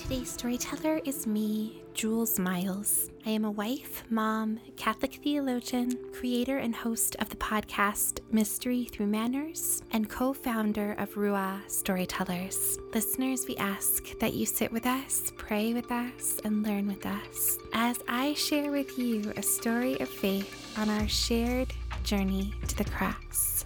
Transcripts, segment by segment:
Today's storyteller is me, Jules Miles. I am a wife, mom, Catholic theologian, creator and host of the podcast Mystery Through Manners, and co-founder of Ruah Storytellers. Listeners, we ask that you sit with us, pray with us, and learn with us as I share with you a story of faith on our shared journey to the cross.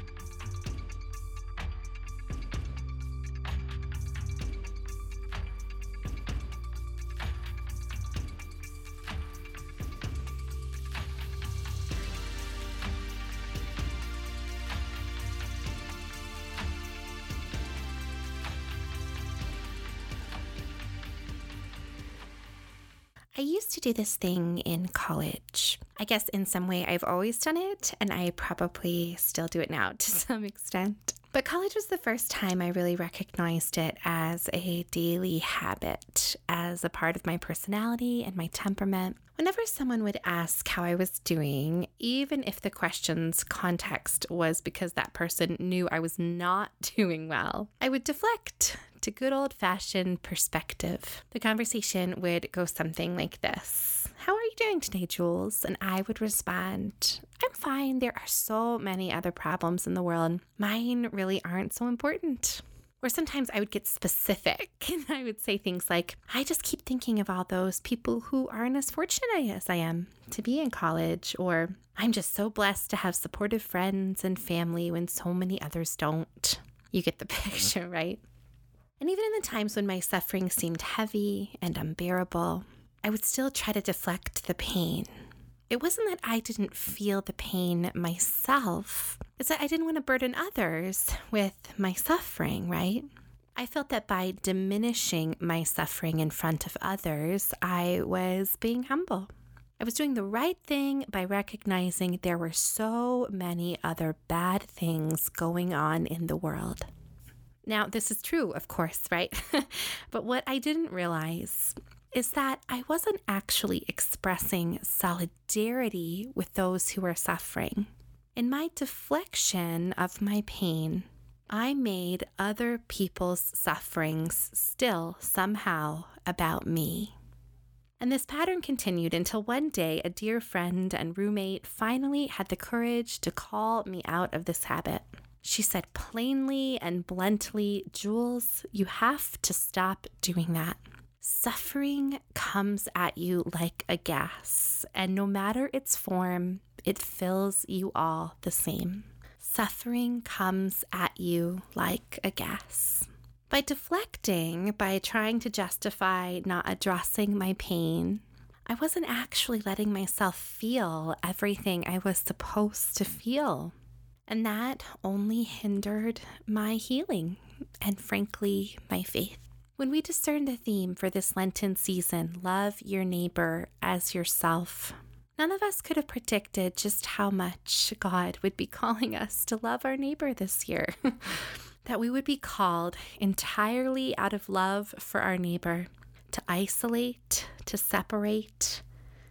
I used to do this thing in college. I guess in some way I've always done it, and I probably still do it now to some extent. But college was the first time I really recognized it as a daily habit, as a part of my personality and my temperament. Whenever someone would ask how I was doing, even if the question's context was because that person knew I was not doing well, I would deflect to good old-fashioned perspective. The conversation would go something like this. How are you doing today, Jules? And I would respond, I'm fine. There are so many other problems in the world. Mine really aren't so important. Or sometimes I would get specific and I would say things like, I just keep thinking of all those people who aren't as fortunate as I am to be in college. Or I'm just so blessed to have supportive friends and family when so many others don't. You get the picture, right? And even in the times when my suffering seemed heavy and unbearable, I would still try to deflect the pain. It wasn't that I didn't feel the pain myself. It's that I didn't want to burden others with my suffering, right? I felt that by diminishing my suffering in front of others, I was being humble. I was doing the right thing by recognizing there were so many other bad things going on in the world. Now, this is true, of course, right? But what I didn't realize is that I wasn't actually expressing solidarity with those who are suffering. In my deflection of my pain, I made other people's sufferings still somehow about me. And this pattern continued until one day a dear friend and roommate finally had the courage to call me out of this habit. She said plainly and bluntly, Jules, you have to stop doing that. Suffering comes at you like a gas, and no matter its form, it fills you all the same. Suffering comes at you like a gas. By deflecting, by trying to justify not addressing my pain, I wasn't actually letting myself feel everything I was supposed to feel. And that only hindered my healing and, frankly, my faith. When we discern the theme for this Lenten season, love your neighbor as yourself, none of us could have predicted just how much God would be calling us to love our neighbor this year. That we would be called entirely out of love for our neighbor, to isolate, to separate,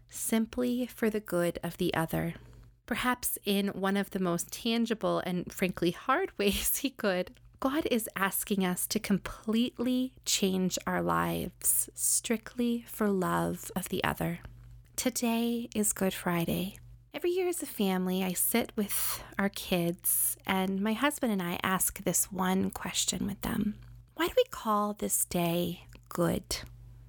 simply for the good of the other. Perhaps in one of the most tangible and frankly hard ways he could, God is asking us to completely change our lives strictly for love of the other. Today is Good Friday. Every year as a family, I sit with our kids and my husband and I ask this one question with them. Why do we call this day good?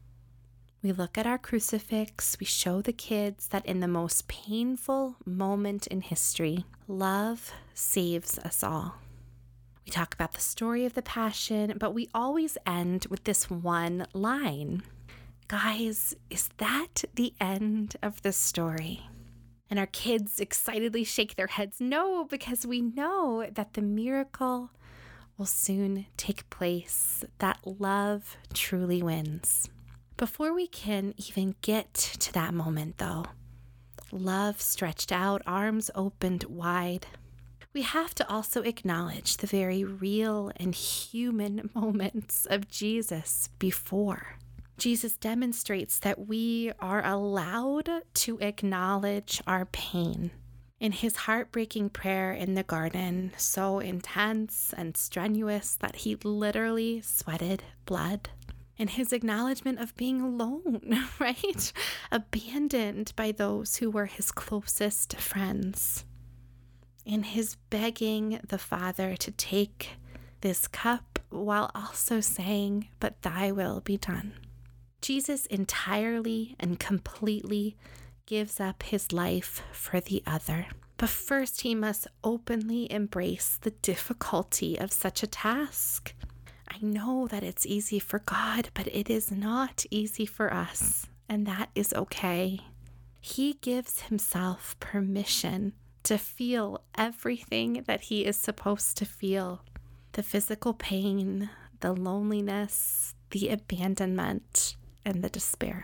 We look at our crucifix, we show the kids that in the most painful moment in history, love saves us all. We talk about the story of the Passion, but we always end with this one line. Guys, is that the end of the story? And our kids excitedly shake their heads no, because we know that the miracle will soon take place, that love truly wins. Before we can even get to that moment, though, love stretched out, arms opened wide, we have to also acknowledge the very real and human moments of Jesus before. Jesus demonstrates that we are allowed to acknowledge our pain. In his heartbreaking prayer in the garden, so intense and strenuous that he literally sweated blood. in his acknowledgement of being alone, right? Abandoned by those who were his closest friends, in his begging the Father to take this cup while also saying, "But thy will be done." Jesus entirely and completely gives up his life for the other. But first, he must openly embrace the difficulty of such a task. I know that it's easy for God, but it is not easy for us, and that is okay. He gives himself permission to feel everything that he is supposed to feel: the physical pain, the loneliness, the abandonment, and the despair.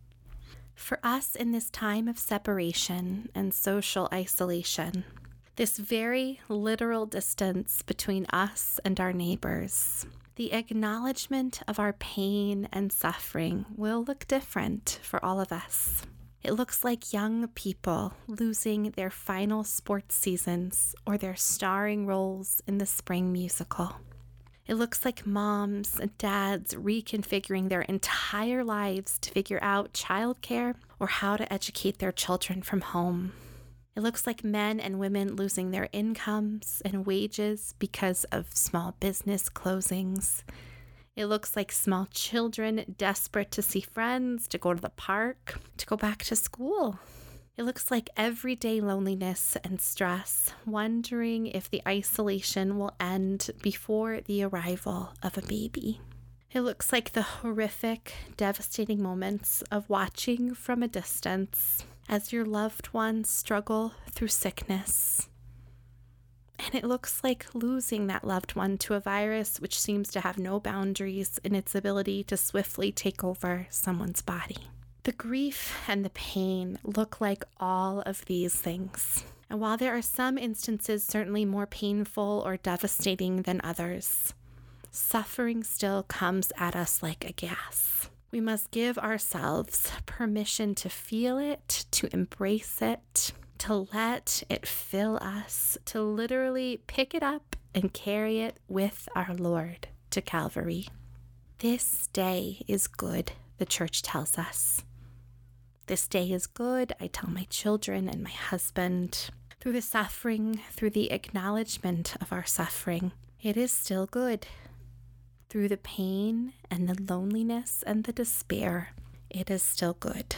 For us in this time of separation and social isolation, this very literal distance between us and our neighbors, the acknowledgement of our pain and suffering will look different for all of us. It looks like young people losing their final sports seasons or their starring roles in the spring musical. It looks like moms and dads reconfiguring their entire lives to figure out childcare or how to educate their children from home. It looks like men and women losing their incomes and wages because of small business closings. It looks like small children desperate to see friends, to go to the park, to go back to school. It looks like everyday loneliness and stress, wondering if the isolation will end before the arrival of a baby. It looks like the horrific, devastating moments of watching from a distance as your loved ones struggle through sickness. And it looks like losing that loved one to a virus which seems to have no boundaries in its ability to swiftly take over someone's body. The grief and the pain look like all of these things. And while there are some instances certainly more painful or devastating than others, suffering still comes at us like a gas. We must give ourselves permission to feel it, to embrace it, to let it fill us, to literally pick it up and carry it with our Lord to Calvary. This day is good, the church tells us. This day is good, I tell my children and my husband. Through the suffering, through the acknowledgement of our suffering, it is still good. Through the pain and the loneliness and the despair, it is still good.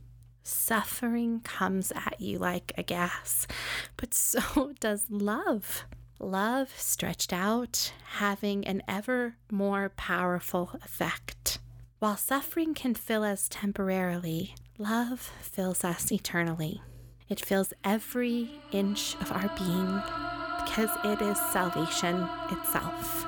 Suffering comes at you like a gas, but so does love. Love stretched out, having an ever more powerful effect. While suffering can fill us temporarily, love fills us eternally. It fills every inch of our being because it is salvation itself.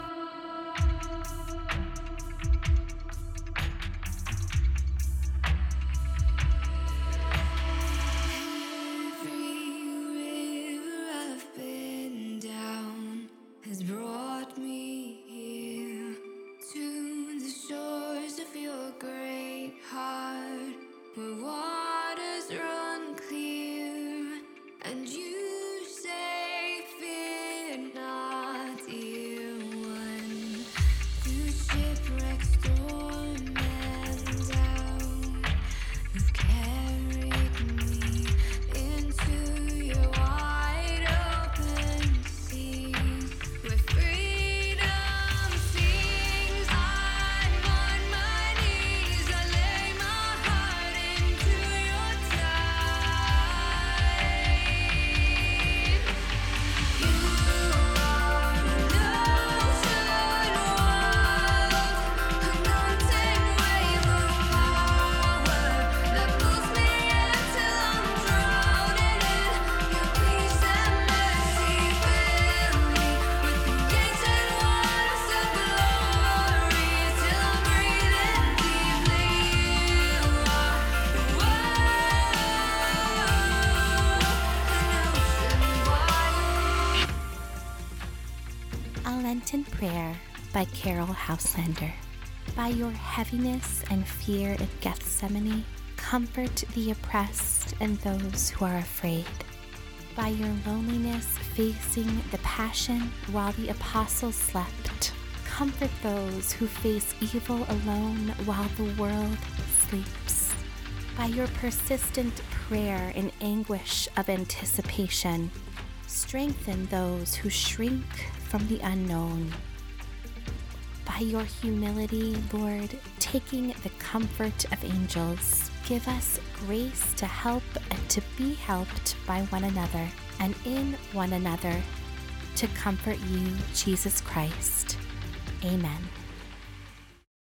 Lenten Prayer by Carol Houselander. By your heaviness and fear in Gethsemane, comfort the oppressed and those who are afraid. By your loneliness facing the passion while the apostles slept, comfort those who face evil alone while the world sleeps. By your persistent prayer in anguish of anticipation, strengthen those who shrink from the unknown. By your humility, Lord, taking the comfort of angels, give us grace to help and to be helped by one another, and in one another, to comfort you, Jesus Christ. Amen.